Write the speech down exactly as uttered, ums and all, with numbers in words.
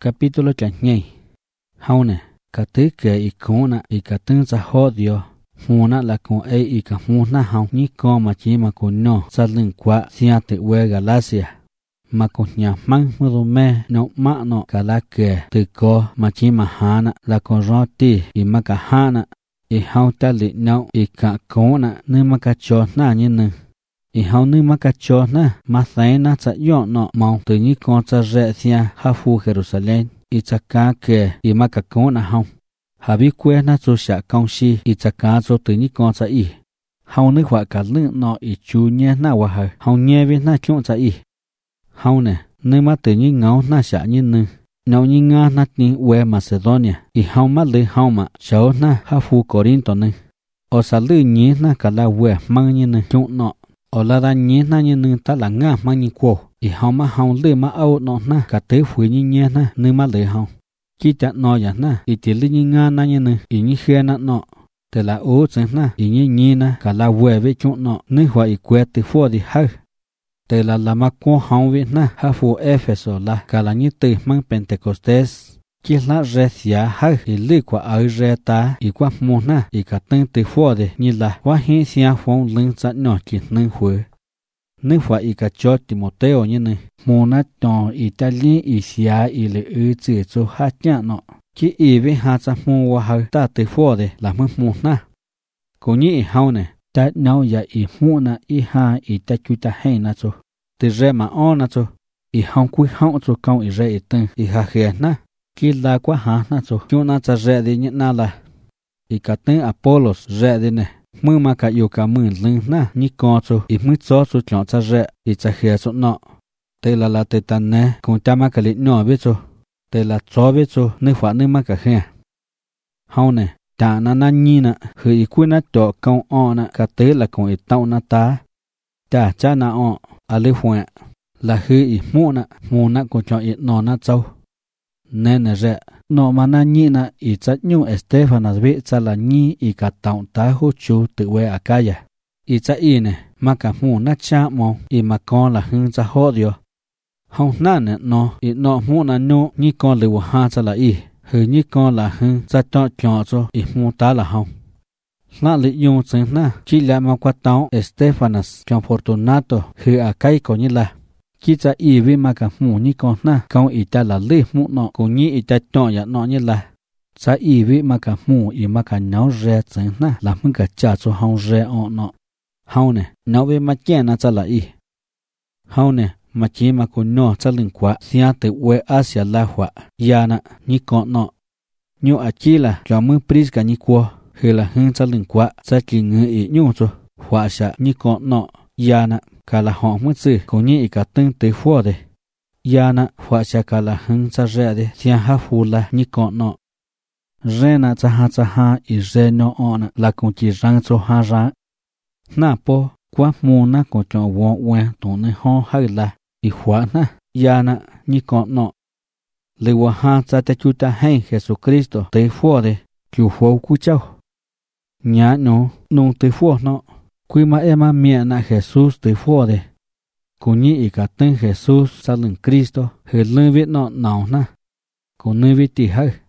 capítulo chả nhảy. Hau nè, cả tứ kể ý cố nè, ý cả tương ra hô diyo. Mù nè là con ấy ý cả mù nè hông, ní con mà chỉ mà con nô, xa lưng quá, xia tự quê Galacia. Mà con nhà măng mơ rô mê, nọ mạ nọ cả lá kể, tự có mà chỉ mà há nè, là con rô tì, ý mà cả há nè. Ý hau ta lị nâu, ý cả cố nè, nư mà cả chô nà như nư. Ý hau nư mà cả chô nè, mà thấy nè chả dọn nọ mong, tự ní con chả rẽ xia, hà phu Jerusalem. Ý chả cá kể, ý mà cả cố nè hông. Hà bí quê nà chô xạ công si, ý chả cá chô tự ní con chả ý. Hau nư họa cả lưng nọ ý chú nhé nà hòa hờ, hau nhé với nà chông chả ý. Hau nè, nư mà tự ní ngáo nà xạ như nư. Nau như ngá nà ní uê Macedonia, ý hau mà lư hau mà, cháu nà hà phu Corinto nư. Ở xa lư nhé nà cả là uê mang như nư chông nọ. Ở là ra nhé nà như nư ta là ngá mang như quô. Ý hau mà hau lư mà áo nọ nà cả tế phùi như nhé nà nư mà lư hau. Khi chả nọ giả nà, ý tí lư như ngá nà như nư, ý như khê nà nọ. Thế là ố chẳng nà, ý như nhé nà cả là uê với chông nọ, nư hòa ý quê từ phô đi hơ. Thế là là mà qua hông với nà, hà phu Epheso là cả là như từ mang Pentecostes. Khi là rê xía hơ, ý lư quả ở rê ta, ý qua mô nà, ý cả tân từ phô đi, như là quá hên xía phong lưng chát nhỏ kì nâng khuế. Nâng hòa ý cả cho Timoteo như nè, mô nà tòn ý ta liên ý xía ý lệ ư chữ cho hát nhạc nọ. Khi ý với hát chá mô hòa hơ, ta từ phô đi là mơ mô nà. Cô như ý hao nè, ta nâu ya ý mô nà ý hà ý ta chú ta hay nà cho. Từ rê mà o nà cho. Ý hông quý hông cho công ý rê ý tân ý hà khế nà. Khi là quá hả nà cho. Chú nà chá rê đi nhật nà là. Ý cả tân Apollos rê đi nè. Mơ mà cả yêu cả mừng lưng nà ní con cho. Ý mơ cho cho chọn chá rê. Ý chá khế cho nọ. Tê là là tê tàn nè. Cùng ta mà cả lị nhỏ biết cho. Tê là cho biết cho. Nơi phá nơi mà cả khế. Hông nè. Ta nà nà nhi nà. Hừ ý quý nà cho công o nà. Cả tế là cùng ý tao nà ta. Ta chá nà o. À lư hoạ. Là hư ý mũ nà. Mù nà cùng cho ý nọ nà châu. Nên nè rẹ. Nọ mà nà nhi nà. Ý chát nhung Estefanas biết chá là nhi ý cả tạo tá hô chú tự quê Acaya. Ý chá ý nè. Mà cả mù nà chá mong. Ý mà con là hưng chá hô diyo. Hông nà nè nọ. Ý nọ mũ nà nhô. Nhi con lưu hà chá là ý. Hư nhi con là hưng chá cho cho cho ý mũ tá là hông. Lạ lý dùng chân nà. Chỉ là mà qua tao Estefanas trong Fortunato hư à cây có như là. Khi cha ý với mà cả mũ như con nà. Câu ý ta là lư mũ nọ. Cũng như ý ta cho dạ nọ như là. Cha ý với mà cả mũ ý mà cả nhau rè chân nà. Là mừng cả cha cho hông rè ọ nọ. Hông nè. Nhau với mà chè nà cha là ý. Hông nè. Mà chỉ mà cũng nọ cha lưng quá. Xia tự quê Asia la họa. Dạ nà. Như con nọ. Như à chỉ là. Cho mừng pris cả như qua. Hư là hương cha lưng quá, cha kỳ ngư ý nhung cho, hóa xạ như con nọ, ya nạ, cả là họ mất sự, cũng như ý cả tương tới phua đây. Ya nạ, hóa xạ cả là hương cha rẻ đây, thiên hạ phù là như con nọ. Rẻ nạ cha ha cha ha, ý rẻ nọ ọ nạ, là cũng chỉ răng cho ha rã. Nà bố, quá mù nạ cũng cho võ quen, tổng nơi ho hơi là, ý hóa nạ, ya nạ, như con nọ. Lưu hòa ha cha ta chú ta hay Jesus Christo tới phua đây, chú phô cú cháu. Nhá nó, nông tới phua nó. Quy mà em mà miệng nạ Jesus tới phua đây. Cũng như ý cả tên Jesus sa lưng Cristo. Hề lưng viết nó nào nà. Cũng nơi viết tì hơi.